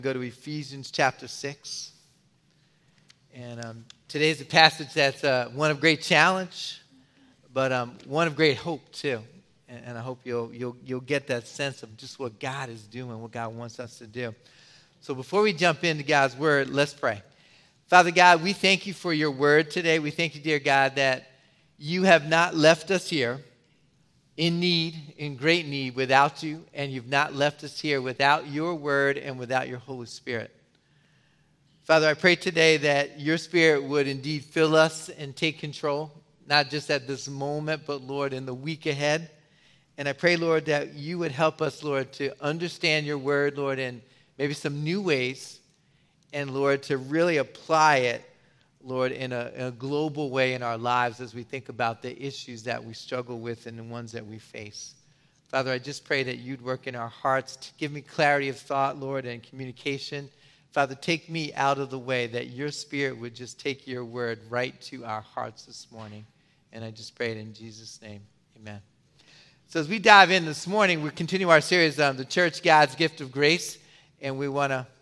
Go to Ephesians chapter 6. And today's a passage that's one of great challenge, but one of great hope too. And I hope you'll get that sense of just what God is doing, what God wants us to do. So before we jump into God's word, let's pray. Father God, we thank you for your word today. We thank you, dear God, that you have not left us here in great need without you, and you've not left us here without your word and without your Holy Spirit. Father, I pray today that your Spirit would indeed fill us and take control, not just at this moment, but, Lord, in the week ahead. And I pray, Lord, that you would help us, Lord, to understand your word, Lord, in maybe some new ways, and, Lord, to really apply it, Lord, in a global way in our lives as we think about the issues that we struggle with and the ones that we face. Father, I just pray that you'd work in our hearts to give me clarity of thought, Lord, and communication. Father, take me out of the way, that your Spirit would just take your word right to our hearts this morning. And I just pray it in Jesus' name. Amen. So as we dive in this morning, we continue our series on the church, God's gift of grace. And we want to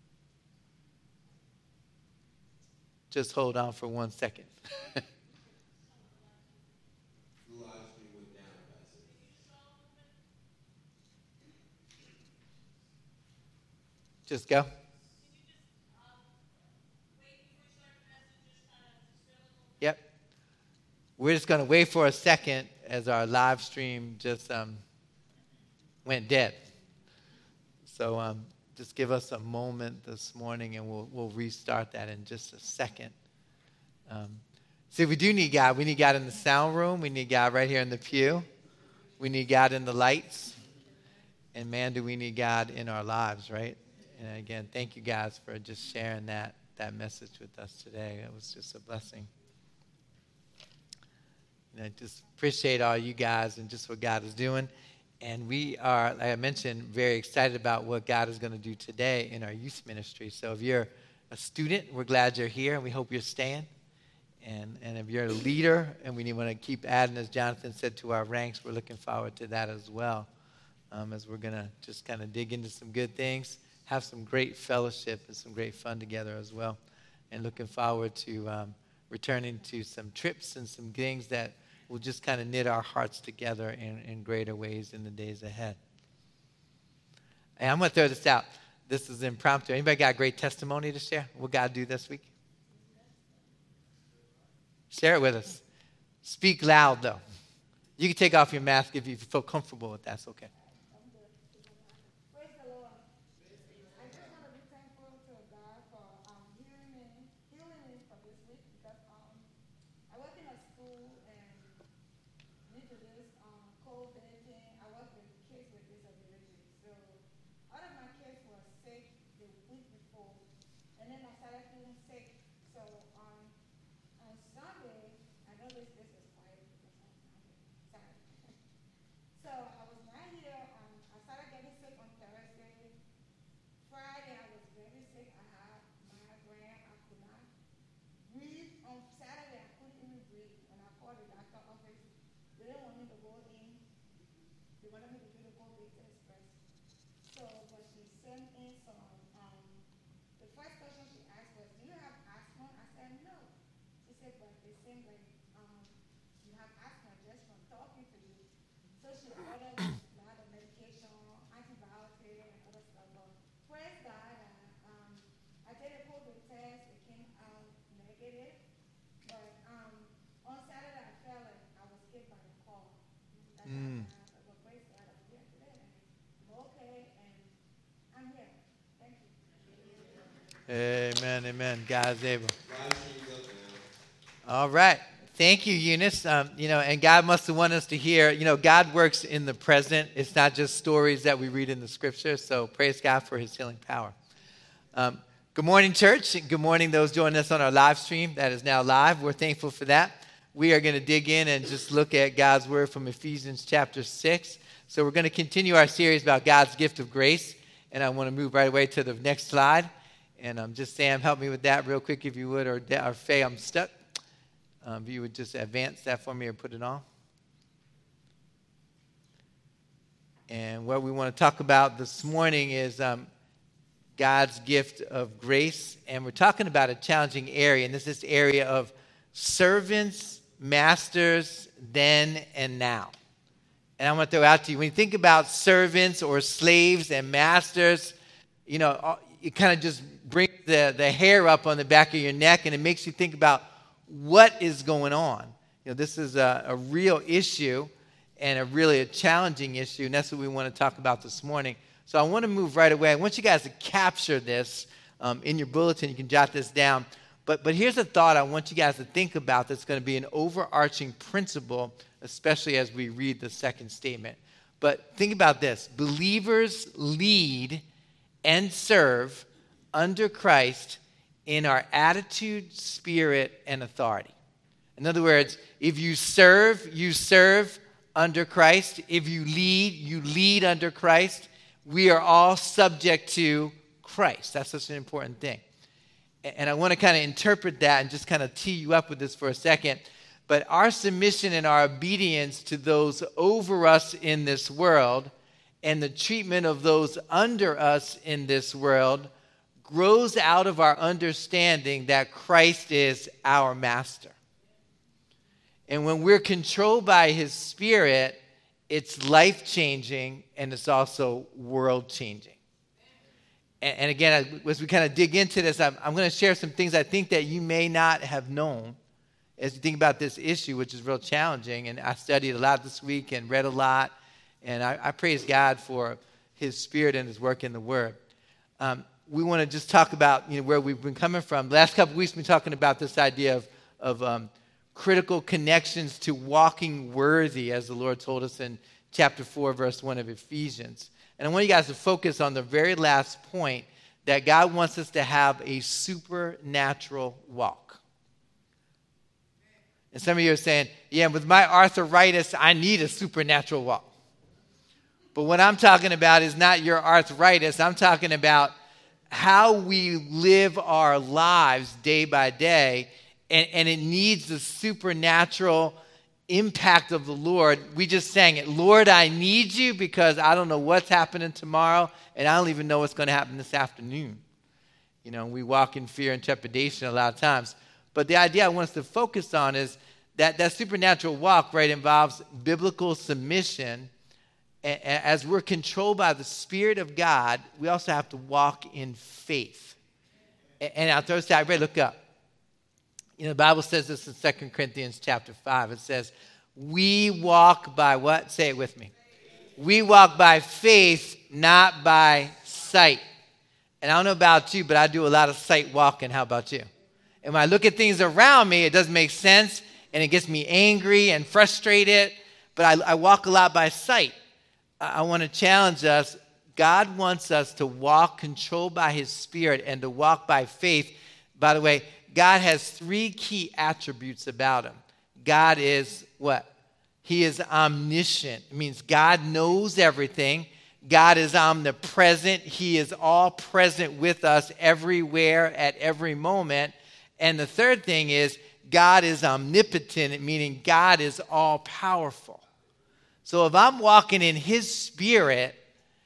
just hold on for 1 second. Just go. Yep. We're just going to wait for a second as our live stream just went dead. So just give us a moment this morning, and we'll restart that in just a second. See, we do need God. We need God in the sound room. We need God right here in the pew. We need God in the lights. And man, do we need God in our lives, right? And again, thank you guys for just sharing that message with us today. It was just a blessing. And I just appreciate all you guys and just what God is doing. And we are, like I mentioned, very excited about what God is going to do today in our youth ministry. So if you're a student, we're glad you're here, and we hope you're staying. And if you're a leader, and we want to keep adding, as Jonathan said, to our ranks, we're looking forward to that as well, as we're going to just kind of dig into some good things, have some great fellowship and some great fun together as well, and looking forward to returning to some trips and some things that will just kind of knit our hearts together in greater ways in the days ahead. And I'm going to throw this out. This is impromptu. Anybody got a great testimony to share? What God do this week? Share it with us. Speak loud, though. You can take off your mask if you feel comfortable with that. That's okay. Amen, amen. God's able. All right. Thank you, Eunice. And God must have wanted us to hear, God works in the present. It's not just stories that we read in the scripture. So praise God for his healing power. Good morning, church. Good morning, those joining us on our live stream that is now live. We're thankful for that. We are going to dig in and just look at God's word from Ephesians chapter 6. So we're going to continue our series about God's gift of grace. And I want to move right away to the next slide. And just Sam, help me with that real quick if you would, or Faye, I'm stuck. If you would just advance that for me or put it on. And what we want to talk about this morning is God's gift of grace. And we're talking about a challenging area, and this is this area of servants, masters, then and now. And I want to throw out to you, when you think about servants or slaves and masters, you know, it kind of just brings the hair up on the back of your neck, and it makes you think about what is going on. You know, this is a real issue and a challenging issue, and that's what we want to talk about this morning. So I want to move right away. I want you guys to capture this in your bulletin. You can jot this down. But here's a thought I want you guys to think about that's going to be an overarching principle, especially as we read the second statement. But think about this. Believers lead and serve under Christ in our attitude, spirit, and authority. In other words, if you serve under Christ. If you lead under Christ. We are all subject to Christ. That's such an important thing. And I want to kind of interpret that and just kind of tee you up with this for a second. But our submission and our obedience to those over us in this world and the treatment of those under us in this world grows out of our understanding that Christ is our master. And when we're controlled by his Spirit, it's life-changing and it's also world-changing. And again, as we kind of dig into this, I'm going to share some things I think that you may not have known as you think about this issue, which is real challenging. And I studied a lot this week and read a lot. And I praise God for his Spirit and his work in the Word. We want to just talk about where we've been coming from. The last couple of weeks, we've been talking about this idea of critical connections to walking worthy, as the Lord told us in chapter 4, verse 1 of Ephesians. And I want you guys to focus on the very last point, that God wants us to have a supernatural walk. And some of you are saying, yeah, with my arthritis, I need a supernatural walk. But what I'm talking about is not your arthritis. I'm talking about how we live our lives day by day, and it needs the supernatural impact of the Lord. We just sang it. Lord, I need you because I don't know what's happening tomorrow, and I don't even know what's going to happen this afternoon. We walk in fear and trepidation a lot of times. But the idea I want us to focus on is that supernatural walk, right, involves biblical submission. And as we're controlled by the Spirit of God, we also have to walk in faith. And I'll throw this out. Everybody look up. The Bible says this in 2 Corinthians chapter 5. It says, we walk by what? Say it with me. We walk by faith, not by sight. And I don't know about you, but I do a lot of sight walking. How about you? And when I look at things around me, it doesn't make sense, and it gets me angry and frustrated. But I walk a lot by sight. I want to challenge us. God wants us to walk controlled by his Spirit and to walk by faith. By the way, God has three key attributes about him. God is what? He is omniscient. It means God knows everything. God is omnipresent. He is all present with us everywhere at every moment. And the third thing is God is omnipotent, meaning God is all powerful. So if I'm walking in his Spirit,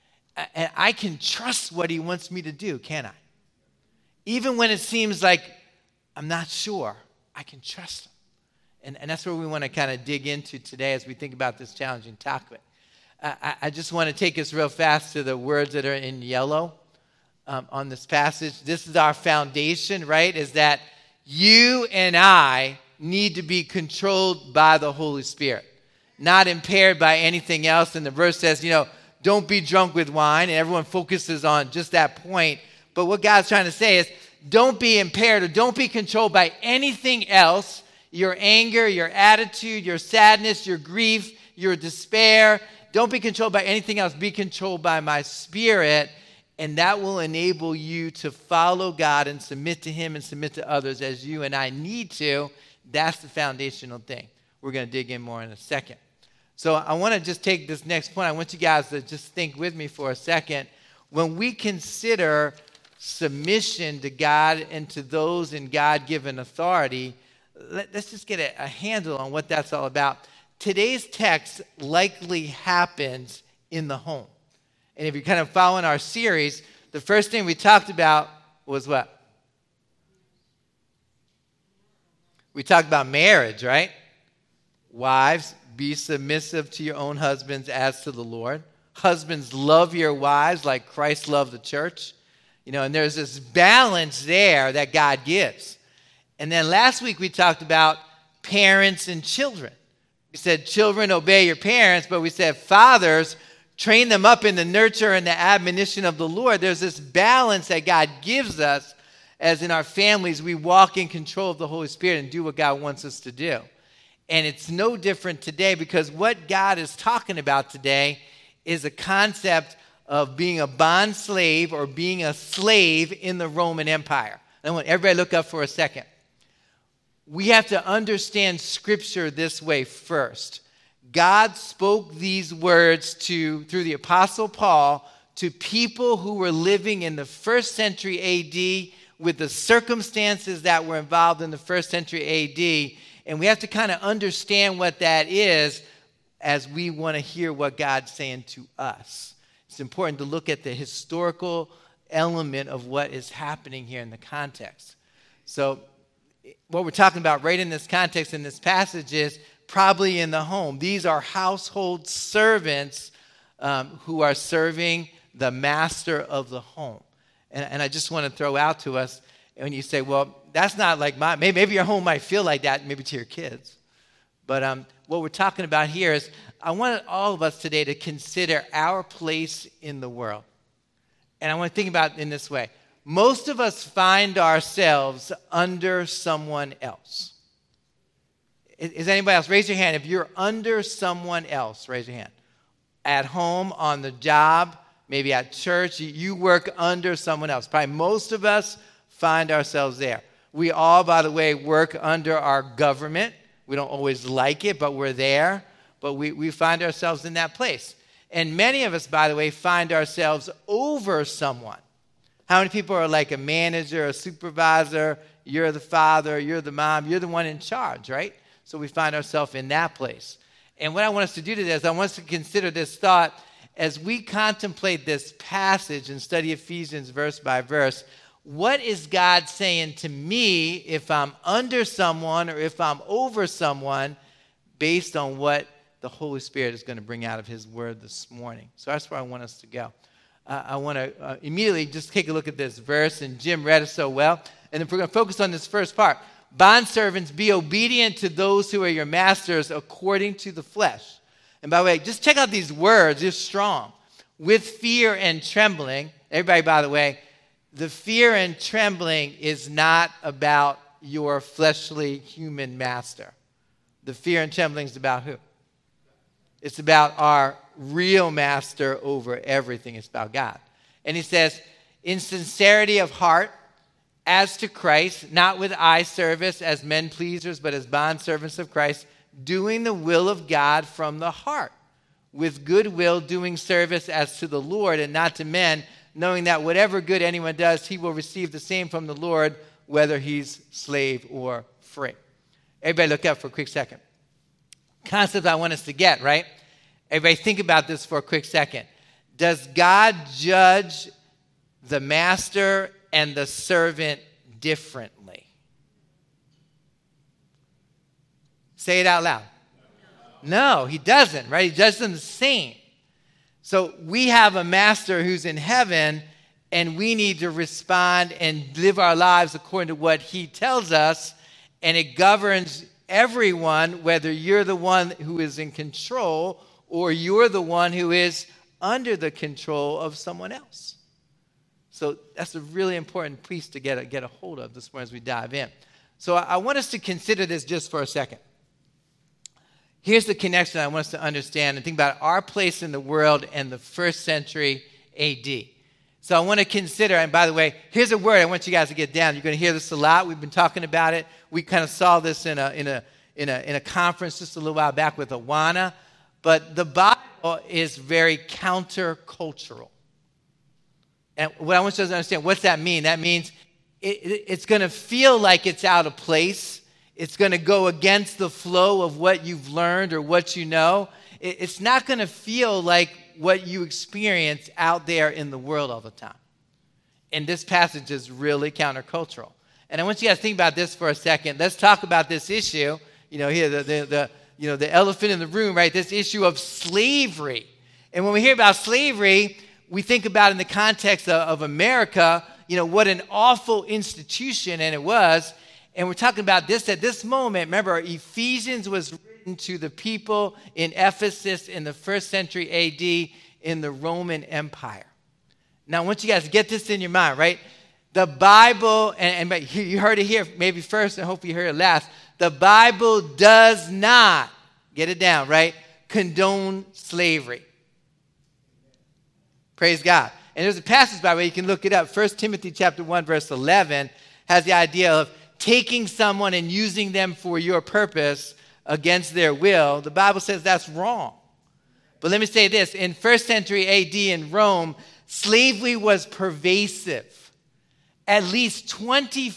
I can trust what he wants me to do, can't I? Even when it seems like I'm not sure, I can trust him. And that's where we want to kind of dig into today as we think about this challenging topic. I just want to take us real fast to the words that are in yellow on this passage. This is our foundation, right? Is that you and I need to be controlled by the Holy Spirit, not impaired by anything else. And the verse says, don't be drunk with wine. And everyone focuses on just that point. But what God's trying to say is, don't be impaired or don't be controlled by anything else. Your anger, your attitude, your sadness, your grief, your despair. Don't be controlled by anything else. Be controlled by my Spirit. And that will enable you to follow God and submit to him and submit to others as you and I need to. That's the foundational thing. We're going to dig in more in a second. So I want to just take this next point. I want you guys to just think with me for a second. When we consider submission to God and to those in God-given authority, let's just get a handle on what that's all about. Today's text likely happens in the home. And if you're kind of following our series, the first thing we talked about was what? We talked about marriage, right? Wives, be submissive to your own husbands as to the Lord. Husbands, love your wives like Christ loved the church. And there's this balance there that God gives. And then last week we talked about parents and children. We said, children, obey your parents, but we said, fathers, train them up in the nurture and the admonition of the Lord. There's this balance that God gives us as in our families we walk in control of the Holy Spirit and do what God wants us to do. And it's no different today, because what God is talking about today is a concept of being a bond slave or being a slave in the Roman Empire. I want everybody to look up for a second. We have to understand Scripture this way first. God spoke these words through the Apostle Paul to people who were living in the first century A.D. with the circumstances that were involved in the first century A.D., and we have to kind of understand what that is as we want to hear what God's saying to us. It's important to look at the historical element of what is happening here in the context. So what we're talking about right in this context, in this passage, is probably in the home. These are household servants who are serving the master of the home. And I just want to throw out to us, when you say, well, that's not like maybe your home might feel like that, maybe to your kids. But what we're talking about here is, I want all of us today to consider our place in the world. And I want to think about it in this way. Most of us find ourselves under someone else. Is anybody else? Raise your hand if you're under someone else. Raise your hand. At home, on the job, maybe at church, you work under someone else. Probably most of us find ourselves there. We all, by the way, work under our government. We don't always like it, but we're there. But we find ourselves in that place. And many of us, by the way, find ourselves over someone. How many people are like a manager, a supervisor? You're the father, you're the mom, you're the one in charge, right? So we find ourselves in that place. And what I want us to do today is I want us to consider this thought as we contemplate this passage and study Ephesians verse by verse. What is God saying to me if I'm under someone or if I'm over someone, based on what the Holy Spirit is going to bring out of his word this morning? So that's where I want us to go. I want to immediately just take a look at this verse, and Jim read it so well. And if we're going to focus on this first part, bondservants, be obedient to those who are your masters according to the flesh. And by the way, just check out these words. They're strong. With fear and trembling. Everybody, by the way, the fear and trembling is not about your fleshly human master. The fear and trembling is about who? It's about our real master over everything. It's about God. And he says, in sincerity of heart, as to Christ, not with eye service as men pleasers, but as bondservants of Christ, doing the will of God from the heart, with good will doing service as to the Lord and not to men, knowing that whatever good anyone does, he will receive the same from the Lord, whether he's slave or free. Everybody look up for a quick second. Concept I want us to get, right? Everybody think about this for a quick second. Does God judge the master and the servant differently? Say it out loud. No, he doesn't, right? He judges them the same. So we have a master who's in heaven, and we need to respond and live our lives according to what he tells us, and it governs everyone, whether you're the one who is in control or you're the one who is under the control of someone else. So that's a really important piece to get a hold of this morning as we dive in. So I want us to consider this just for a second. Here's the connection I want us to understand and think about our place in the world and the first century A.D. So I want to consider, and by the way, here's a word I want you guys to get down. You're going to hear this a lot. We've been talking about it. We kind of saw this in a conference just a little while back with Awana. But the Bible is very countercultural. And what I want you to understand, what's that mean? That means it's going to feel like it's out of place. It's going to go against the flow of what you've learned or what you know. It's not going to feel like what you experience out there in the world all the time. And this passage is really countercultural. And I want you guys to think about this for a second. Let's talk about this issue. Here the elephant in the room, right? This issue of slavery. And when we hear about slavery, we think about in the context of America, what an awful institution and it was. And we're talking about this at this moment. Remember, Ephesians was written to the people in Ephesus in the 1st century AD in the Roman Empire. Now, I want you guys to get this in your mind, right? The Bible, and you heard it here maybe first, and hopefully you heard it last. The Bible does not, get it down, right, condone slavery. Praise God. And there's a passage, by the way, you can look it up. 1 Timothy chapter 1, verse 11 has the idea of taking someone and using them for your purpose against their will. The Bible says that's wrong. But let me say this. In 1st century AD in Rome, slavery was pervasive. At least 25%,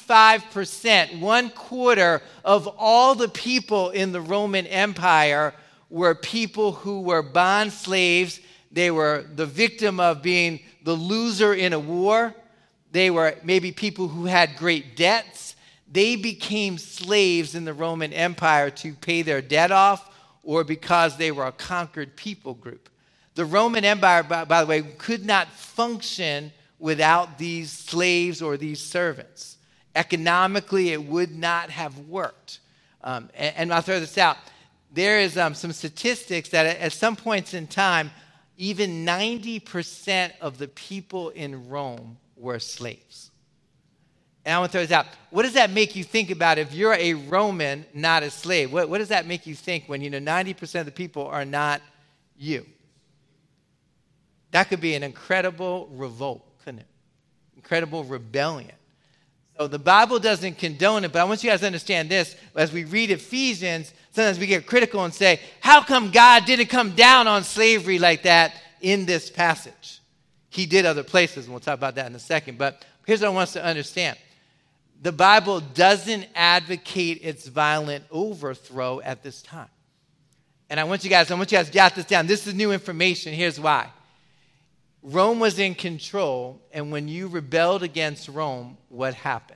1/4 of all the people in the Roman Empire were people who were bond slaves. They were the victim of being the loser in a war. They were maybe people who had great debts. They became slaves in the Roman Empire to pay their debt off or because they were a conquered people group. The Roman Empire, by the way, could not function without these slaves or these servants. Economically, it would not have worked. And I'll throw this out. There is some statistics that at some points in time, even 90% of the people in Rome were slaves. And I want to throw this out. What does that make you think about if you're a Roman, not a slave? What does that make you think when 90% of the people are not you? That could be an incredible revolt, couldn't it? Incredible rebellion. So the Bible doesn't condone it, but I want you guys to understand this. As we read Ephesians, sometimes we get critical and say, how come God didn't come down on slavery like that in this passage? He did other places, and we'll talk about that in a second. But here's what I want us to understand. The Bible doesn't advocate its violent overthrow at this time. And I want you guys to jot this down. This is new information. Here's why. Rome was in control, and when you rebelled against Rome, what happened?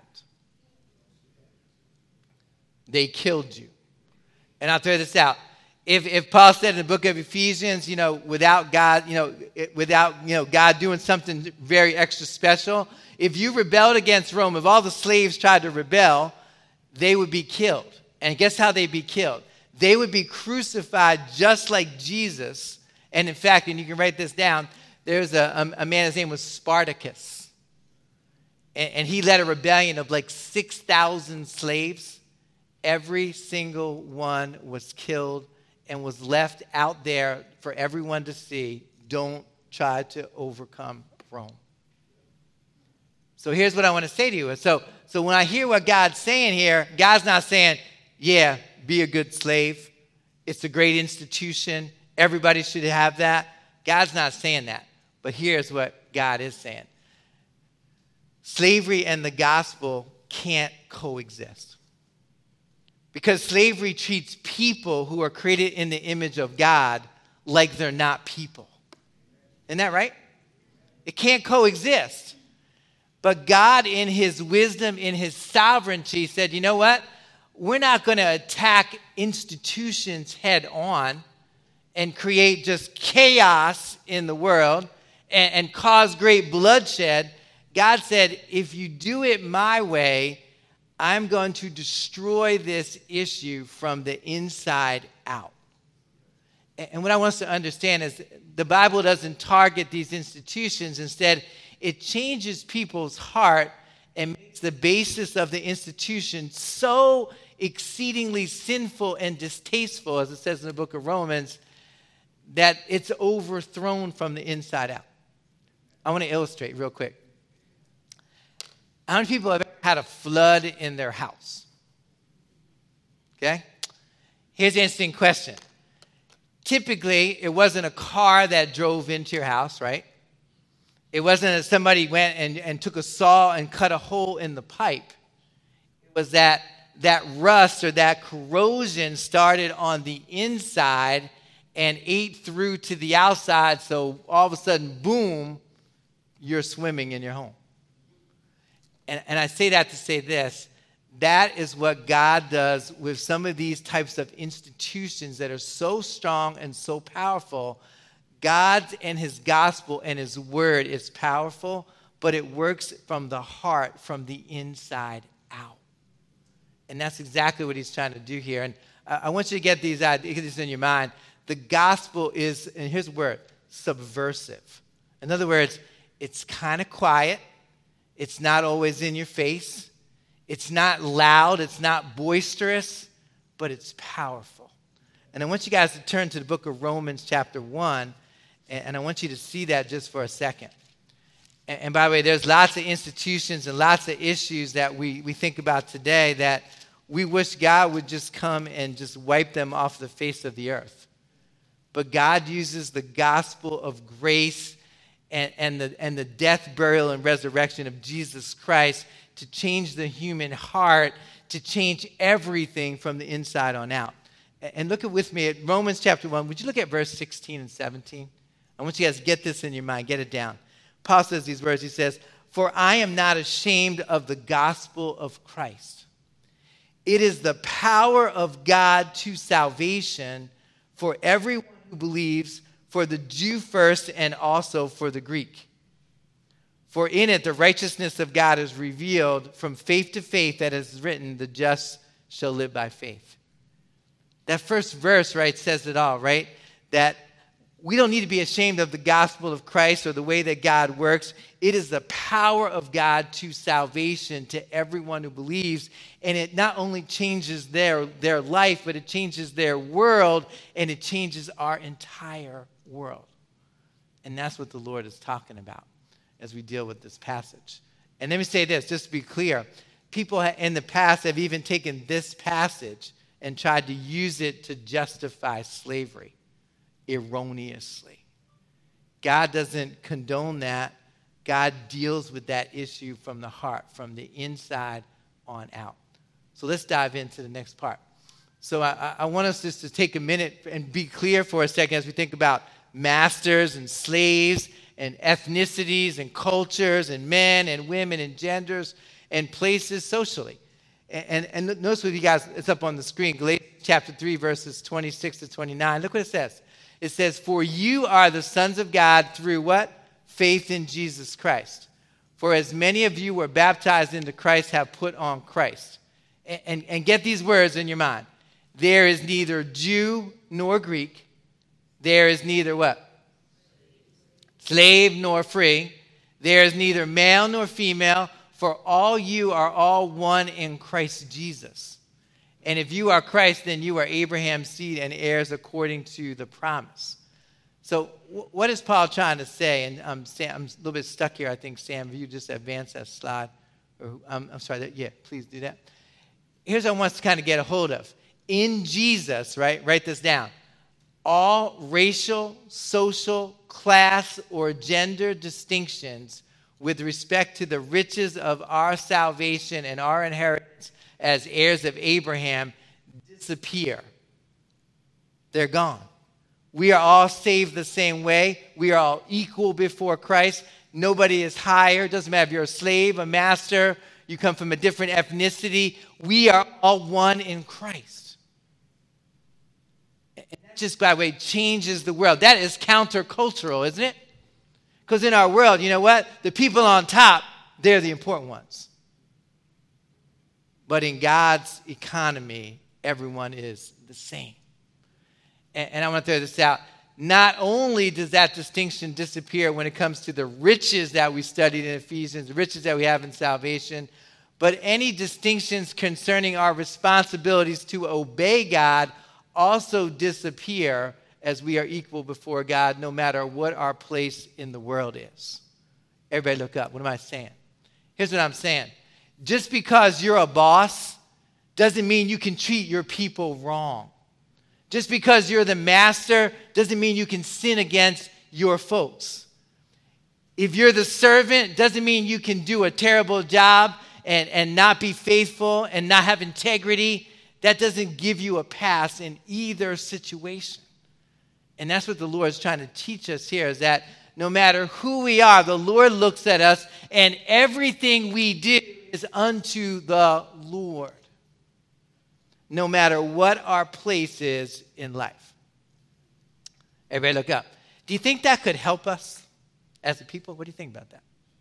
They killed you. And I'll throw this out. If Paul said in the book of Ephesians, without God, God doing something very extra special, if you rebelled against Rome, if all the slaves tried to rebel, they would be killed. And guess how they'd be killed? They would be crucified just like Jesus. And in fact, and you can write this down, there's a man, his name was Spartacus. And he led a rebellion of like 6,000 slaves. Every single one was killed and was left out there for everyone to see. Don't try to overcome Rome. So here's what I want to say to you. So when I hear what God's saying here, God's not saying, yeah, be a good slave. It's a great institution. Everybody should have that. God's not saying that. But here's what God is saying. Slavery and the gospel can't coexist. Because slavery treats people who are created in the image of God like they're not people. Isn't that right? It can't coexist. But God, in his wisdom, in his sovereignty, said, you know what? We're not going to attack institutions head on and create just chaos in the world and cause great bloodshed. God said, if you do it my way, I'm going to destroy this issue from the inside out. And what I want us to understand is the Bible doesn't target these institutions. Instead, it changes people's heart and makes the basis of the institution so exceedingly sinful and distasteful, as it says in the book of Romans, that it's overthrown from the inside out. I want to illustrate real quick. How many people have ever had a flood in their house? Okay? Here's an interesting question. Typically, it wasn't a car that drove into your house, right? It wasn't that somebody went and took a saw and cut a hole in the pipe. It was that rust or that corrosion started on the inside and ate through to the outside, so all of a sudden, boom, you're swimming in your home. And I say that to say this. That is what God does with some of these types of institutions that are so strong and so powerful. God and his gospel and his word is powerful, but it works from the heart, from the inside out. And that's exactly what he's trying to do here. And I want you to get these ideas in your mind. The gospel is, and here's the word, subversive. In other words, it's kind of quiet. It's not always in your face. It's not loud. It's not boisterous, but it's powerful. And I want you guys to turn to the book of Romans chapter 1, and I want you to see that just for a second. And by the way, there's lots of institutions and lots of issues that we think about today that we wish God would just come and just wipe them off the face of the earth. But God uses the gospel of grace and the death, burial, and resurrection of Jesus Christ to change the human heart, to change everything from the inside on out. And look with me at Romans chapter 1. Would you look at verse 16 and 17? I want you guys to get this in your mind. Get it down. Paul says these words. He says, "For I am not ashamed of the gospel of Christ. It is the power of God to salvation for everyone who believes, for the Jew first and also for the Greek. For in it the righteousness of God is revealed from faith to faith, that is written, the just shall live by faith." That first verse, right, says it all, right? That we don't need to be ashamed of the gospel of Christ or the way that God works. It is the power of God to salvation to everyone who believes. And it not only changes their life, but it changes their world, and it changes our entire world. And that's what the Lord is talking about as we deal with this passage. And let me say this, just to be clear. People in the past have even taken this passage and tried to use it to justify slavery erroneously. God doesn't condone that. God deals with that issue from the heart, from the inside on out. So let's dive into the next part. So I want us just to take a minute and be clear for a second as we think about masters and slaves and ethnicities and cultures and men and women and genders and places socially. And notice with you guys, it's up on the screen, Galatians chapter 3, verses 26 to 29. Look what it says. It says, "For you are the sons of God through" what? "Faith in Jesus Christ. For as many of you were baptized into Christ have put on Christ." And get these words in your mind. There is neither Jew nor Greek. There is neither what? Slave nor free. There is neither male nor female. For all you are all one in Christ Jesus. And if you are Christ, then you are Abraham's seed and heirs according to the promise. So what is Paul trying to say? And I'm a little bit stuck here. I think, Sam, if you just advance that slide. I'm sorry. Yeah, please do that. Here's what I want us to kind of get a hold of. In Jesus, right? Write this down. All racial, social, class, or gender distinctions with respect to the riches of our salvation and our inheritance as heirs of Abraham disappear. They're gone. We are all saved the same way. We are all equal before Christ. Nobody is higher. It doesn't matter if you're a slave, a master, you come from a different ethnicity. We are all one in Christ. And that just, by the way, changes the world. That is countercultural, isn't it? Because in our world, you know what? The people on top, they're the important ones. But in God's economy, everyone is the same. And I want to throw this out. Not only does that distinction disappear when it comes to the riches that we studied in Ephesians, the riches that we have in salvation, but any distinctions concerning our responsibilities to obey God also disappear as we are equal before God, no matter what our place in the world is. Everybody look up. What am I saying? Here's what I'm saying. Just because you're a boss doesn't mean you can treat your people wrong. Just because you're the master doesn't mean you can sin against your folks. If you're the servant, doesn't mean you can do a terrible job and not be faithful and not have integrity. That doesn't give you a pass in either situation. And that's what the Lord is trying to teach us here, is that no matter who we are, the Lord looks at us, and everything we do is unto the Lord, no matter what our place is in life. Everybody look up. Do you think that could help us as a people? What do you think about that?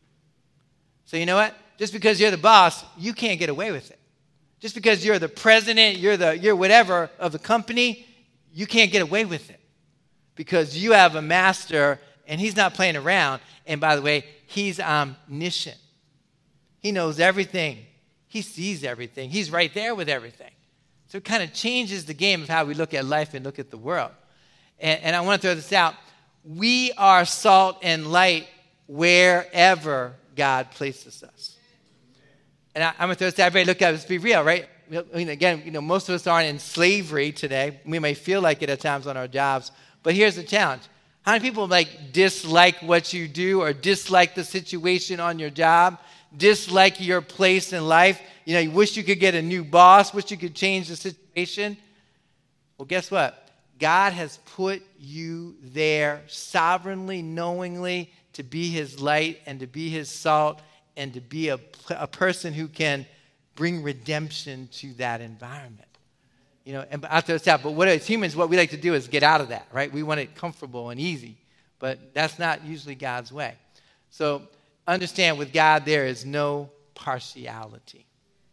So you know what? Just because you're the boss, you can't get away with it. Just because you're the president, you're whatever of the company, you can't get away with it. Because you have a master, and he's not playing around. And by the way, he's omniscient. He knows everything. He sees everything. He's right there with everything. So it kind of changes the game of how we look at life and look at the world. And I want to throw this out. We are salt and light wherever God places us. And I'm going to throw this out. Everybody look at it. Let's be real, right? I mean, again, most of us aren't in slavery today. We may feel like it at times on our jobs. But here's the challenge. How many people dislike what you do or dislike the situation on your job, dislike your place in life? You wish you could get a new boss, wish you could change the situation. Well, guess what? God has put you there sovereignly, knowingly, to be his light and to be his salt and to be a person who can bring redemption to that environment. And I'll throw this out, but what as humans, what we like to do is get out of that, right? We want it comfortable and easy, but that's not usually God's way. So understand, with God, there is no partiality.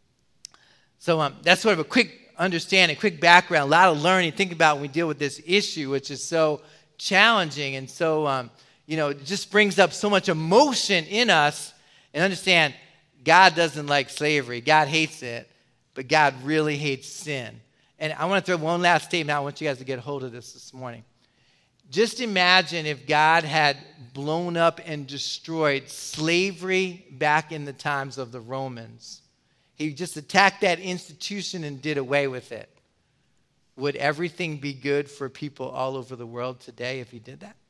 So that's sort of a quick understanding, quick background, a lot of learning. Think about when we deal with this issue, which is so challenging and so, it just brings up so much emotion in us. And understand, God doesn't like slavery. God hates it, but God really hates sin. And I want to throw one last statement out. I want you guys to get a hold of this morning. Just imagine if God had blown up and destroyed slavery back in the times of the Romans. He just attacked that institution and did away with it. Would everything be good for people all over the world today if he did that?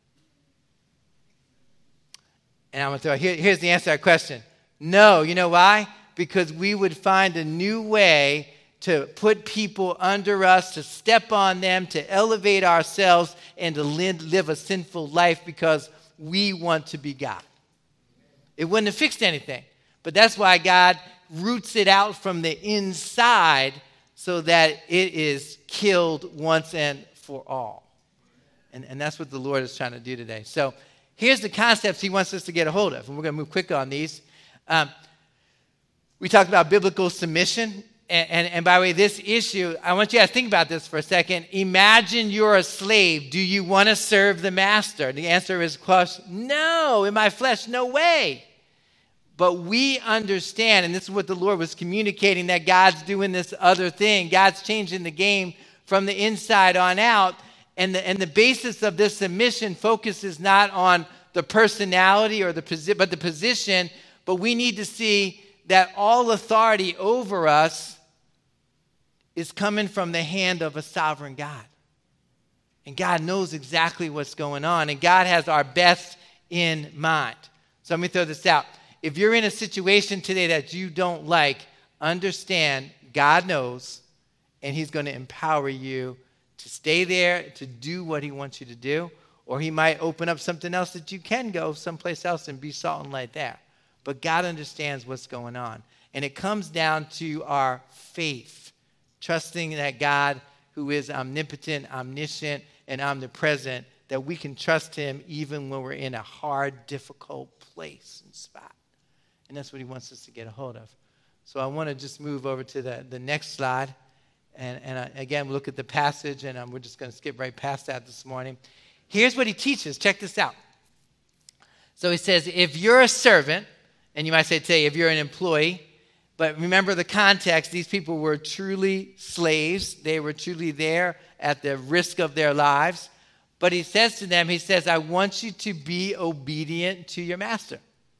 And I'm going to throw, here's the answer to that question. No. You know why? Because we would find a new way to put people under us, to step on them, to elevate ourselves, and to live a sinful life because we want to be God. It wouldn't have fixed anything. But that's why God roots it out from the inside so that it is killed once and for all. And that's what the Lord is trying to do today. So here's the concepts he wants us to get a hold of. And we're going to move quick on these. We talked about biblical submission. And by the way, this issue, I want you guys to think about this for a second. Imagine you're a slave. Do you want to serve the master? The answer is, of course, no. In my flesh, no way. But we understand, and this is what the Lord was communicating, that God's doing this other thing. God's changing the game from the inside on out. And the basis of this submission focuses not on the personality or but the position. But we need to see that all authority over us is coming from the hand of a sovereign God. And God knows exactly what's going on. And God has our best in mind. So let me throw this out. If you're in a situation today that you don't like, understand God knows, and he's going to empower you to stay there, to do what he wants you to do. Or he might open up something else that you can go someplace else and be salt and light there. But God understands what's going on. And it comes down to our faith. Trusting that God, who is omnipotent, omniscient, and omnipresent, that we can trust him even when we're in a hard, difficult place and spot. And that's what he wants us to get a hold of. So I want to just move over to the next slide. And again, we'll look at the passage, and we're just going to skip right past that this morning. Here's what he teaches. Check this out. So he says, if you're a servant, and you might say today, if you're an employee, but remember the context, these people were truly slaves. They were truly there at the risk of their lives. But he says to them, I want you to be obedient to your master.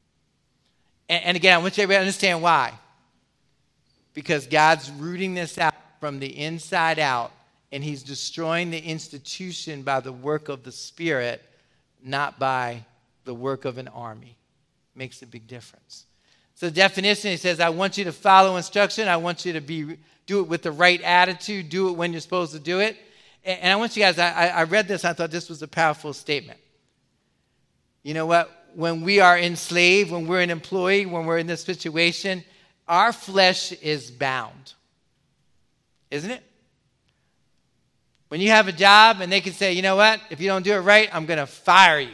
And again, I want you to understand why. Because God's rooting this out from the inside out, and he's destroying the institution by the work of the Spirit, not by the work of an army. Makes a big difference. So the definition, he says, I want you to follow instruction. I want you to do it with the right attitude. Do it when you're supposed to do it. And I want you guys, I read this. I thought this was a powerful statement. You know what? When we are enslaved, when we're an employee, when we're in this situation, our flesh is bound, isn't it? When you have a job and they can say, you know what, if you don't do it right, I'm going to fire you.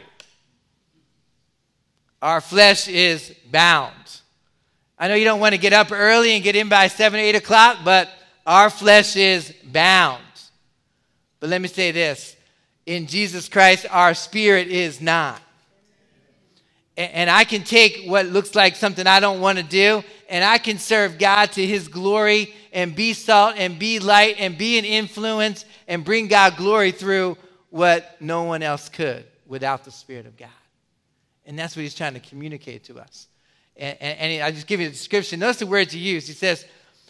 Our flesh is bound. I know you don't want to get up early and get in by 7 or 8 o'clock, but our flesh is bound. But let me say this. In Jesus Christ, our spirit is not. And I can take what looks like something I don't want to do, and I can serve God to his glory and be salt and be light and be an influence and bring God glory through what no one else could without the Spirit of God. And that's what he's trying to communicate to us. And I just give you the description. Notice the words he used. He says,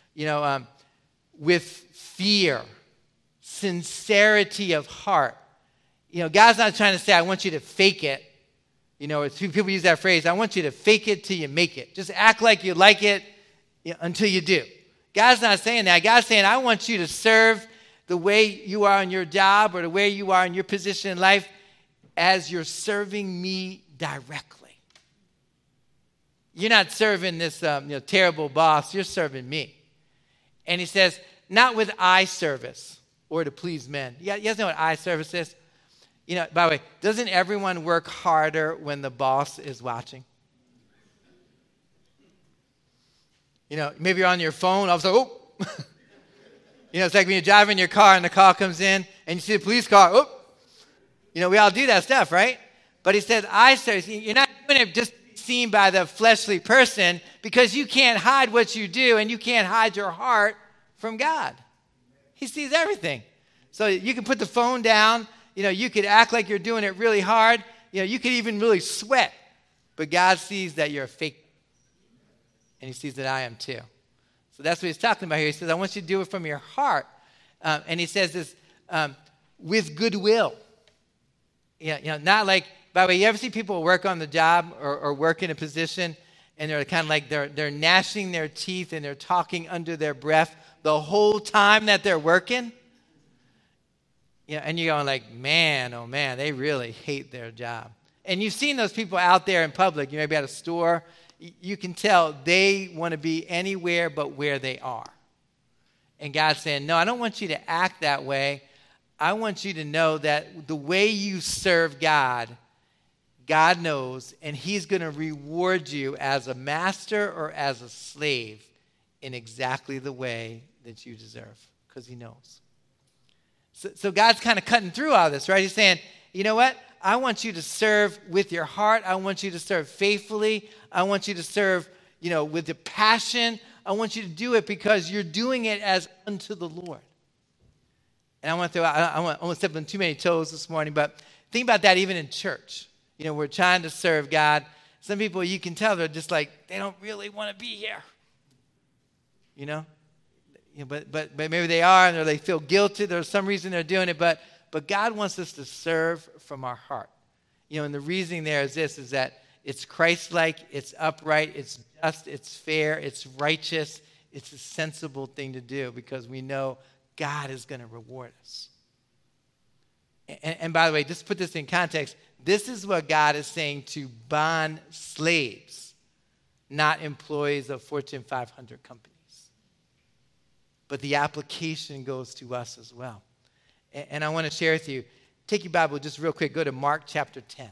with fear, sincerity of heart. God's not trying to say, I want you to fake it. People use that phrase, I want you to fake it till you make it. Just act like you like it until you do. God's not saying that. God's saying, I want you to serve the way you are in your job or the way you are in your position in life as you're serving me directly. You're not serving this terrible boss. You're serving me. And he says, not with eye service or to please men. You guys know what eye service is? By the way, doesn't everyone work harder when the boss is watching? Maybe you're on your phone, all of a sudden, oh. It's like when you're driving your car and the car comes in and you see the police car, oh. We all do that stuff, right? But he says, eye service, you're not doing it just seen by the fleshly person because you can't hide what you do and you can't hide your heart from God. He sees everything. So you can put the phone down. You could act like you're doing it really hard. You could even really sweat. But God sees that you're a fake. And he sees that I am too. So that's what he's talking about here. He says, I want you to do it from your heart. And he says this, with goodwill. Not like, by the way, you ever see people work on the job or work in a position and they're kind of like they're gnashing their teeth and they're talking under their breath the whole time that they're working? And you're going like, man, oh man, they really hate their job. And you've seen those people out there in public, maybe at a store. You can tell they want to be anywhere but where they are. And God's saying, no, I don't want you to act that way. I want you to know that the way you serve God, God knows, and he's going to reward you as a master or as a slave in exactly the way that you deserve, because he knows. So God's kind of cutting through all this, right? He's saying, you know what? I want you to serve with your heart. I want you to serve faithfully. I want you to serve, with the passion. I want you to do it because you're doing it as unto the Lord. And I want to step on too many toes this morning, but think about that even in church. We're trying to serve God. Some people, you can tell they're just like, they don't really want to be here. But maybe they are, and they feel guilty. There's some reason they're doing it, but God wants us to serve from our heart. And the reasoning there is this, is that it's Christ-like, it's upright, it's just, it's fair, it's righteous, it's a sensible thing to do because we know God is going to reward us. And by the way, just put this in context, this is what God is saying to bond slaves, not employees of Fortune 500 companies. But the application goes to us as well. And I want to share with you, take your Bible just real quick, go to Mark chapter 10.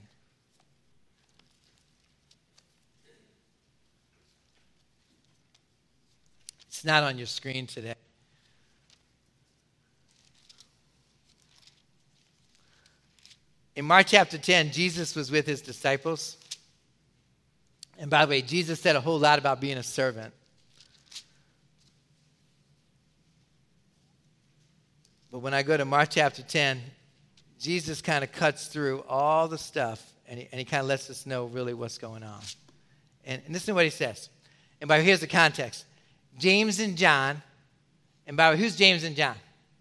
It's not on your screen today. In Mark chapter 10, Jesus was with his disciples. And by the way, Jesus said a whole lot about being a servant. But when I go to Mark chapter 10, Jesus kind of cuts through all the stuff, and he kind of lets us know really what's going on. And listen to what he says. And by the way, here's the context. James and John, and by the way, who's James and John?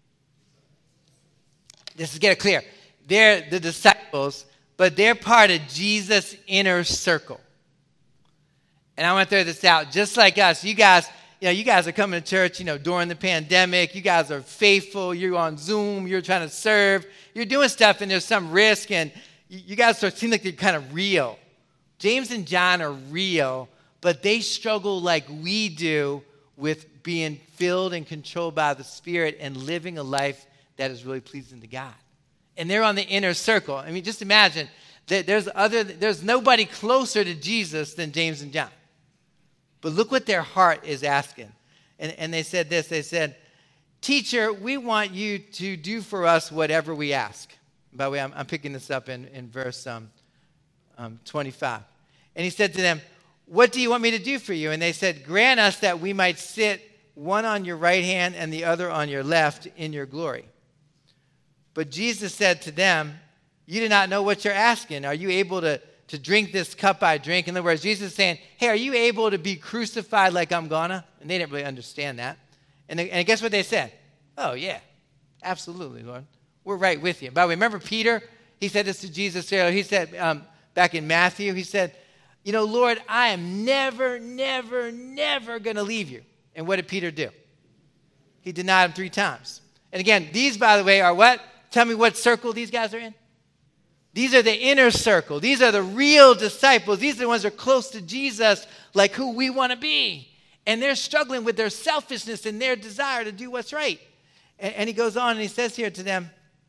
Just to get it clear. They're the disciples, but they're part of Jesus' inner circle. And I want to throw this out. Just like us, you guys are coming to church, during the pandemic. You guys are faithful. You're on Zoom. You're trying to serve. You're doing stuff, and there's some risk, and you guys seem like you're kind of real. James and John are real, but they struggle like we do with being filled and controlled by the Spirit and living a life that is really pleasing to God. And they're on the inner circle. I mean, just imagine that there's nobody closer to Jesus than James and John. But look what their heart is asking. And they said this, they said, "Teacher, we want you to do for us whatever we ask." By the way, I'm picking this up in verse 25. And he said to them, "What do you want me to do for you?" And they said, "Grant us that we might sit one on your right hand and the other on your left in your glory." But Jesus said to them, "You do not know what you're asking. Are you able to drink this cup I drink?" In other words, Jesus is saying, "Hey, are you able to be crucified like I'm gonna?" And they didn't really understand that. And guess what they said? "Oh, yeah, absolutely, Lord. We're right with you." By the way, remember Peter? He said this to Jesus earlier. He said, back in Matthew, he said, "You know, Lord, I am never, never, never going to leave you." And what did Peter do? He denied him 3 times. And again, these, by the way, are what? Tell me what circle these guys are in. These are the inner circle. These are the real disciples. These are the ones that are close to Jesus, like who we want to be. And they're struggling with their selfishness and their desire to do what's right. And he goes on and he says here to them,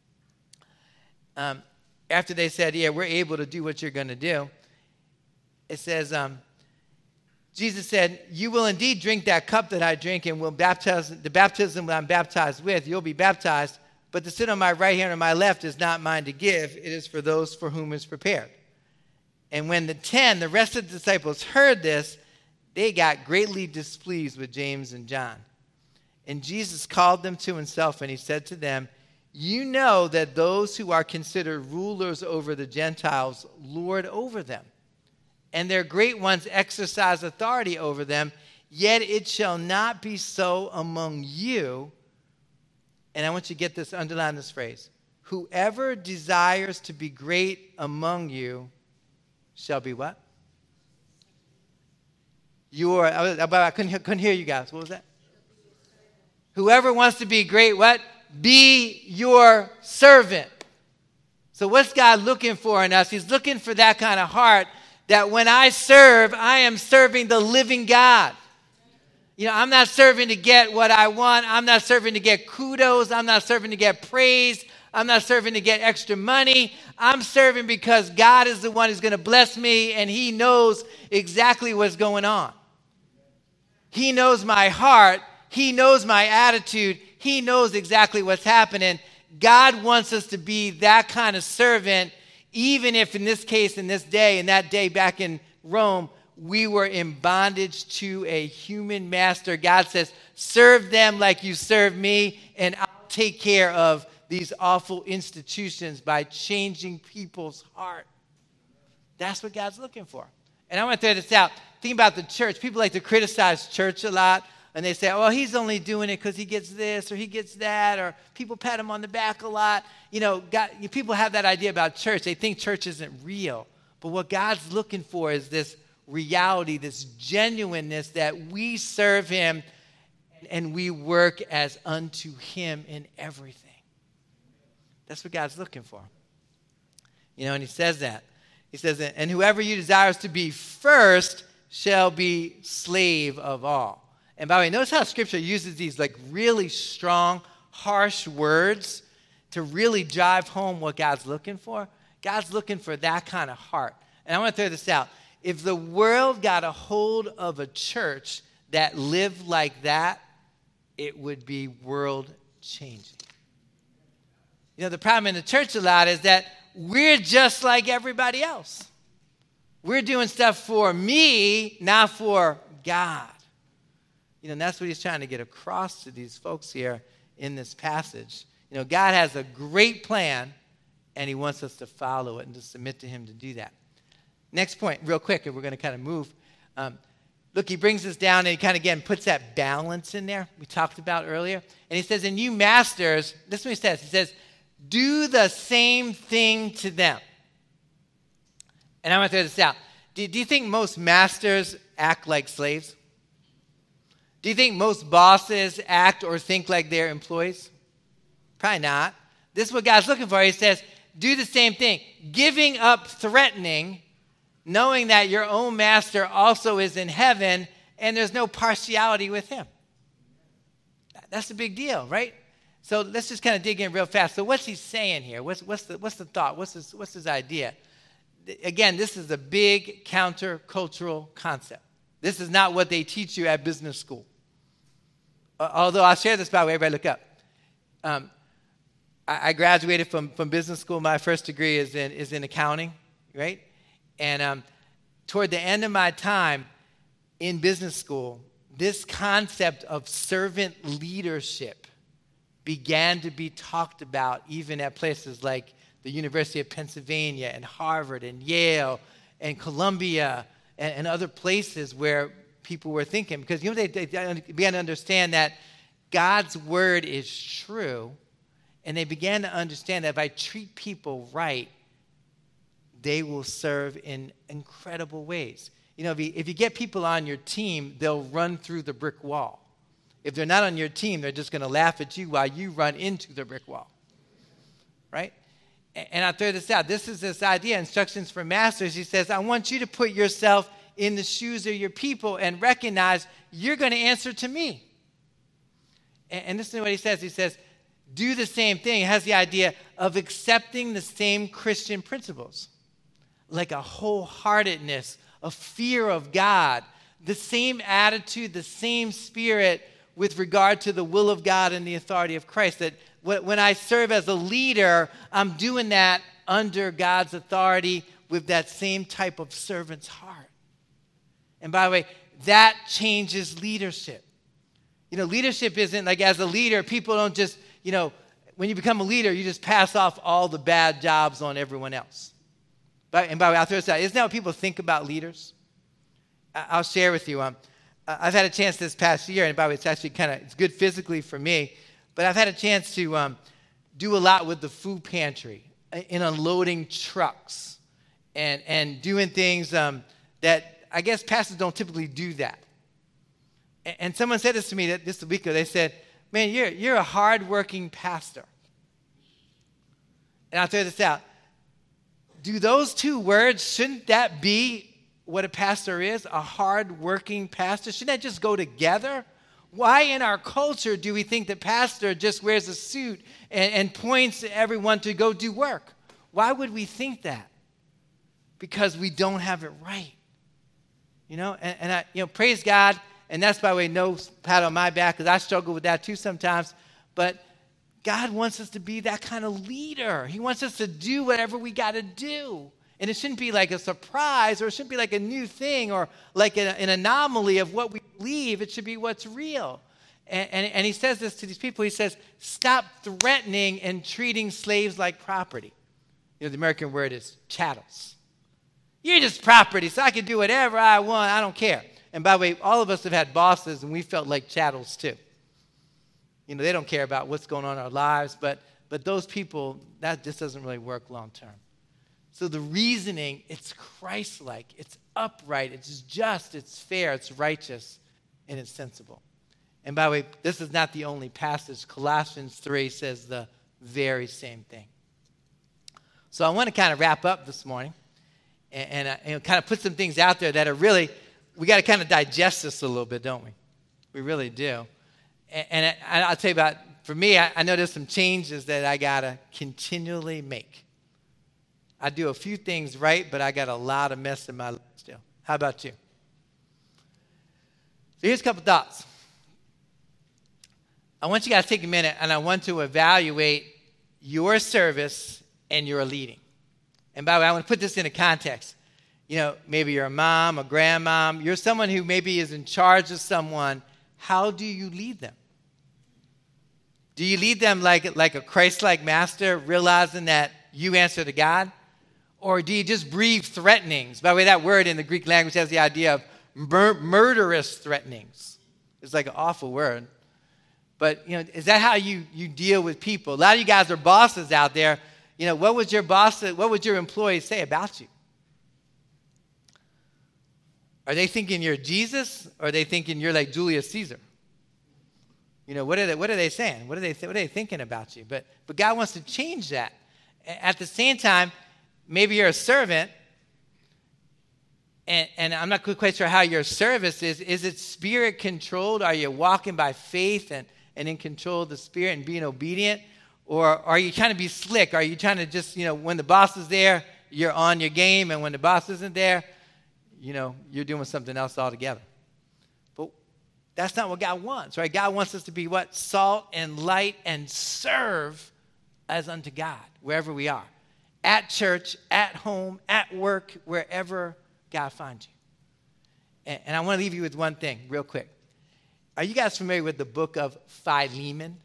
after they said, "Yeah, we're able to do what you're going to do," it says, Jesus said, "You will indeed drink that cup that I drink, and will baptize the baptism that I'm baptized with. You'll be baptized, but to sit on my right hand or my left is not mine to give. It is for those for whom it's prepared." And when the rest of the disciples heard this, they got greatly displeased with James and John. And Jesus called them to himself, and he said to them, "You know that those who are considered rulers over the Gentiles lord over them, and their great ones exercise authority over them, yet it shall not be so among you." And I want you to get this, underline this phrase. "Whoever desires to be great among you shall be" what? I couldn't hear you guys. What was that? Whoever wants to be great, what? Be your servant. So what's God looking for in us? He's looking for that kind of heart that when I serve, I am serving the living God. You know, I'm not serving to get what I want. I'm not serving to get kudos. I'm not serving to get praise. I'm not serving to get extra money. I'm serving because God is the one who's going to bless me, and he knows exactly what's going on. He knows my heart. He knows my attitude. He knows exactly what's happening. God wants us to be that kind of servant, even if in this case, in this day, in that day back in Rome, we were in bondage to a human master. God says, serve them like you serve me, and I'll take care of these awful institutions by changing people's heart. That's what God's looking for. And I want to throw this out. Think about the church. People like to criticize church a lot. And they say, "Oh, he's only doing it because he gets this or he gets that," or people pat him on the back a lot. You know, people have that idea about church. They think church isn't real. But what God's looking for is this reality, this genuineness that we serve him and we work as unto him in everything. That's what God's looking for. You know, and he says that. He says, "And whoever you desires to be first shall be slave of all." And by the way, notice how Scripture uses these like really strong, harsh words to really drive home what God's looking for. God's looking for that kind of heart. And I want to throw this out. If the world got a hold of a church that lived like that, it would be world changing. You know, the problem in the church a lot is that we're just like everybody else. We're doing stuff for me, not for God. You know, and that's what he's trying to get across to these folks here in this passage. You know, God has a great plan, and he wants us to follow it and to submit to him to do that. Next point, real quick, and we're going to kind of move. Look, he brings us down, and he kind of, again, puts that balance in there we talked about earlier. And he says, "And you masters," this is what he says. He says, "do the same thing to them." And I want to throw this out. Do you think most masters act like slaves? Do you think most bosses act or think like they're employees? Probably not. This is what God's looking for. He says, do the same thing. Giving up threatening knowing that your own master also is in heaven and there's no partiality with him. That's a big deal, right? So let's just kind of dig in real fast. So what's he saying here? What's the thought? What's his idea? Again, this is a big countercultural concept. This is not what they teach you at business school. Although I'll share this, by the way, everybody look up. I graduated from business school. My first degree is in accounting, right? And toward the end of my time in business school, this concept of servant leadership began to be talked about even at places like the University of Pennsylvania and Harvard and Yale and Columbia and other places where people were thinking. Because they began to understand that God's word is true, and they began to understand that if I treat people right, they will serve in incredible ways. If you get people on your team, they'll run through the brick wall. If they're not on your team, they're just going to laugh at you while you run into the brick wall, right? And I'll throw this out. This is this idea, Instructions for Masters. He says, I want you to put yourself in the shoes of your people and recognize you're going to answer to me. And this is what he says. He says, do the same thing. It has the idea of accepting the same Christian principles, like a wholeheartedness, a fear of God, the same attitude, the same spirit with regard to the will of God and the authority of Christ. That when I serve as a leader, I'm doing that under God's authority with that same type of servant's heart. And by the way, that changes leadership. Leadership isn't like as a leader, people don't just, when you become a leader, you just pass off all the bad jobs on everyone else. And by the way, I'll throw this out. Isn't that what people think about leaders? I'll share with you. I've had a chance this past year, and by the way, it's actually it's good physically for me, but I've had a chance to do a lot with the food pantry in unloading trucks and doing things that I guess pastors don't typically do that. And someone said this to me this week ago. They said, man, you're a hardworking pastor. And I'll throw this out. Do those two words, shouldn't that be what a pastor is? A hardworking pastor? Shouldn't that just go together? Why in our culture do we think the pastor just wears a suit and points to everyone to go do work? Why would we think that? Because we don't have it right. And I, praise God. And that's, by the way, no pat on my back, because I struggle with that too sometimes. But God wants us to be that kind of leader. He wants us to do whatever we got to do. And it shouldn't be like a surprise, or it shouldn't be like a new thing, or like an anomaly of what we believe. It should be what's real. And he says this to these people. He says, stop threatening and treating slaves like property. The American word is chattels. You're just property, so I can do whatever I want. I don't care. And by the way, all of us have had bosses, and we felt like chattels too. They don't care about what's going on in our lives, but those people, that just doesn't really work long term. So the reasoning, it's Christ-like, it's upright, it's just, it's fair, it's righteous, and it's sensible. And by the way, this is not the only passage. Colossians 3 says the very same thing. So I want to kind of wrap up this morning and kind of put some things out there that are really, we got to kind of digest this a little bit, don't we? We really do. And I'll tell you about, for me, I know there's some changes that I got to continually make. I do a few things right, but I got a lot of mess in my life still. How about you? So here's a couple thoughts. I want you guys to take a minute, and I want to evaluate your service and your leading. And by the way, I want to put this into context. Maybe you're a mom, a grandmom. You're someone who maybe is in charge of someone. How do you lead them? Do you lead them like a Christ-like master, realizing that you answer to God? Or do you just breathe threatenings? By the way, that word in the Greek language has the idea of murderous threatenings. It's like an awful word. But, is that how you deal with people? A lot of you guys are bosses out there. What would your employees say about you? Are they thinking you're Jesus, or are they thinking you're like Julius Caesar? What are they saying? What are they thinking about you? But God wants to change that. At the same time, maybe you're a servant, And I'm not quite sure how your service is. Is it spirit controlled? Are you walking by faith and in control of the Spirit and being obedient? Or are you trying to be slick? Are you trying to just, when the boss is there, you're on your game, and when the boss isn't there, you're doing something else altogether? But that's not what God wants, right? God wants us to be what? Salt and light and serve as unto God, wherever we are. At church, at home, at work, wherever God finds you. And I want to leave you with one thing real quick. Are you guys familiar with the book of Philemon?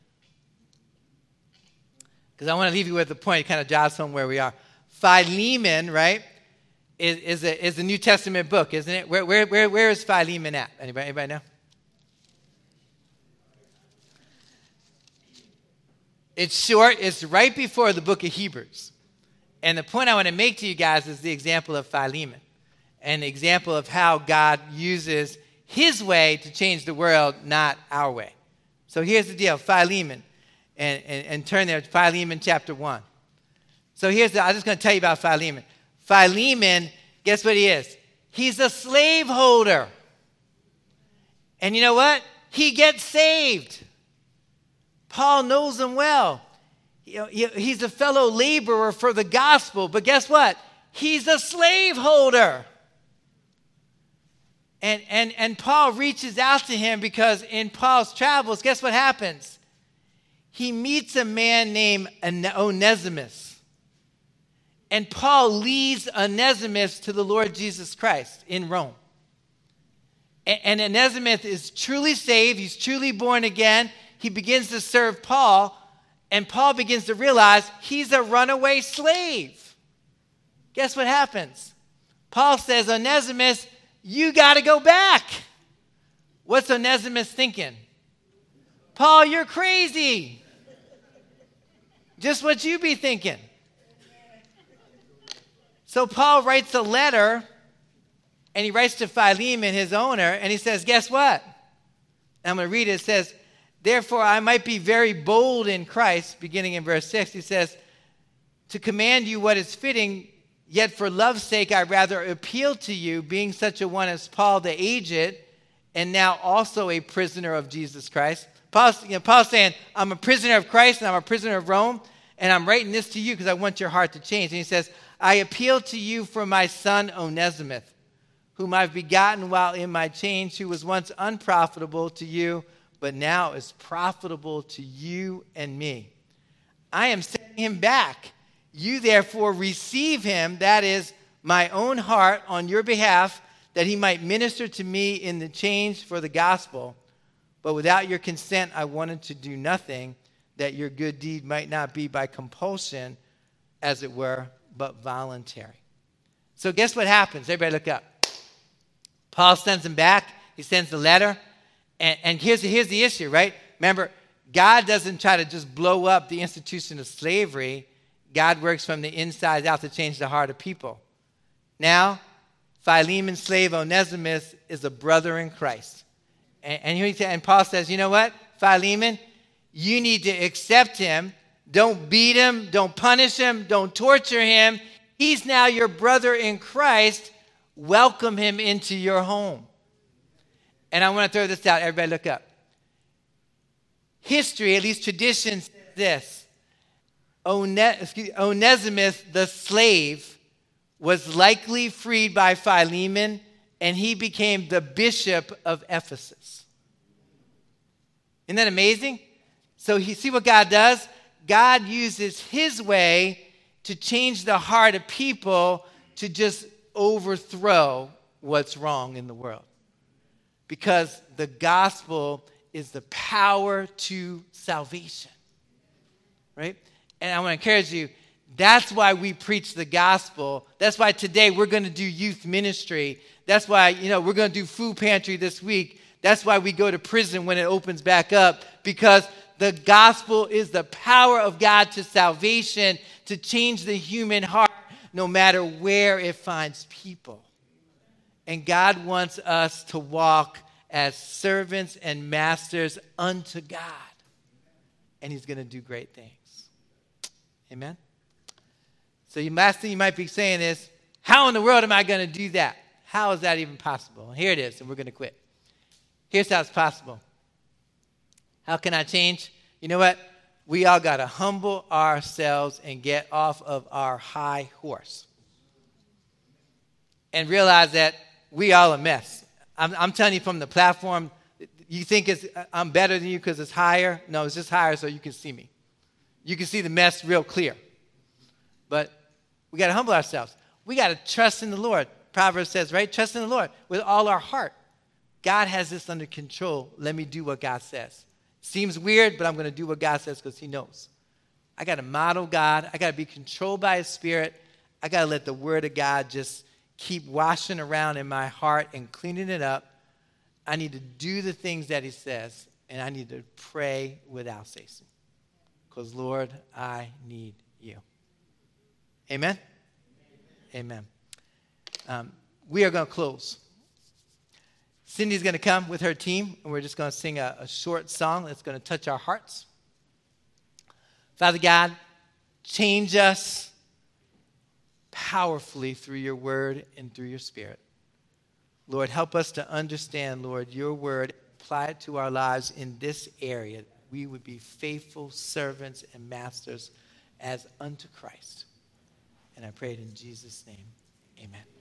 Because I want to leave you with the point, it kind of jobs home where we are. Philemon, right, is a New Testament book, isn't it? Where is Philemon at? Anybody know? It's short. It's right before the book of Hebrews. And the point I want to make to you guys is the example of Philemon. An example of how God uses his way to change the world, not our way. So here's the deal, Philemon. And turn there to Philemon chapter 1. So I'm just going to tell you about Philemon. Philemon, guess what he is? He's a slaveholder. And you know what? He gets saved. Paul knows him well. He's a fellow laborer for the gospel. But guess what? He's a slaveholder. And Paul reaches out to him because in Paul's travels, guess what happens? He meets a man named Onesimus. And Paul leads Onesimus to the Lord Jesus Christ in Rome. And Onesimus is truly saved. He's truly born again. He begins to serve Paul. And Paul begins to realize he's a runaway slave. Guess what happens? Paul says, Onesimus, you got to go back. What's Onesimus thinking? Paul, you're crazy. Just what you be thinking. So Paul writes a letter, and he writes to Philemon, his owner, and he says, guess what? I'm going to read it. It says, therefore I might be very bold in Christ, beginning in verse 6. He says, to command you what is fitting, yet for love's sake I rather appeal to you, being such a one as Paul the aged, and now also a prisoner of Jesus Christ. Paul's saying, I'm a prisoner of Christ and I'm a prisoner of Rome, and I'm writing this to you because I want your heart to change. And he says, I appeal to you for my son Onesimus, whom I've begotten while in my chains, who was once unprofitable to you, but now is profitable to you and me. I am sending him back. You therefore receive him, that is, my own heart, on your behalf, that he might minister to me in the change for the gospel. But without your consent, I wanted to do nothing, that your good deed might not be by compulsion, as it were, but voluntary. So guess what happens? Everybody look up. Paul sends him back. He sends the letter. And here's the issue, right? Remember, God doesn't try to just blow up the institution of slavery. God works from the inside out to change the heart of people. Now, Philemon's slave Onesimus is a brother in Christ. And Paul says, you know what, Philemon, you need to accept him. Don't beat him. Don't punish him. Don't torture him. He's now your brother in Christ. Welcome him into your home. And I want to throw this out. Everybody look up. History, at least tradition, says this. Onesimus, the slave, was likely freed by Philemon, and he became the bishop of Ephesus. Isn't that amazing? So you see what God does? God uses his way to change the heart of people to just overthrow what's wrong in the world. Because the gospel is the power to salvation. Right? And I want to encourage you, that's why we preach the gospel. That's why today we're going to do youth ministry. That's why, we're going to do food pantry this week. That's why we go to prison when it opens back up, because the gospel is the power of God to salvation, to change the human heart no matter where it finds people. And God wants us to walk as servants and masters unto God. And he's going to do great things. Amen? So the last thing you might be saying is, how in the world am I going to do that? How is that even possible? And here it is, and we're going to quit. Here's how it's possible. How can I change? You know what? We all got to humble ourselves and get off of our high horse and realize that we all a mess. I'm telling you from the platform, you think I'm better than you because it's higher? No, it's just higher so you can see me. You can see the mess real clear. But we got to humble ourselves. We got to trust in the Lord. Proverbs says, right? Trust in the Lord with all our heart. God has this under control. Let me do what God says. Seems weird, but I'm going to do what God says because he knows. I got to model God. I got to be controlled by his Spirit. I got to let the word of God just keep washing around in my heart and cleaning it up. I need to do the things that he says, and I need to pray without ceasing. Because, Lord, I need you. Amen? Amen. We are going to close. Cindy's going to come with her team, and we're just going to sing a short song that's going to touch our hearts. Father God, change us powerfully through your word and through your Spirit. Lord, help us to understand, Lord, your word, apply it to our lives in this area. We would be faithful servants and masters as unto Christ. And I pray it in Jesus' name. Amen.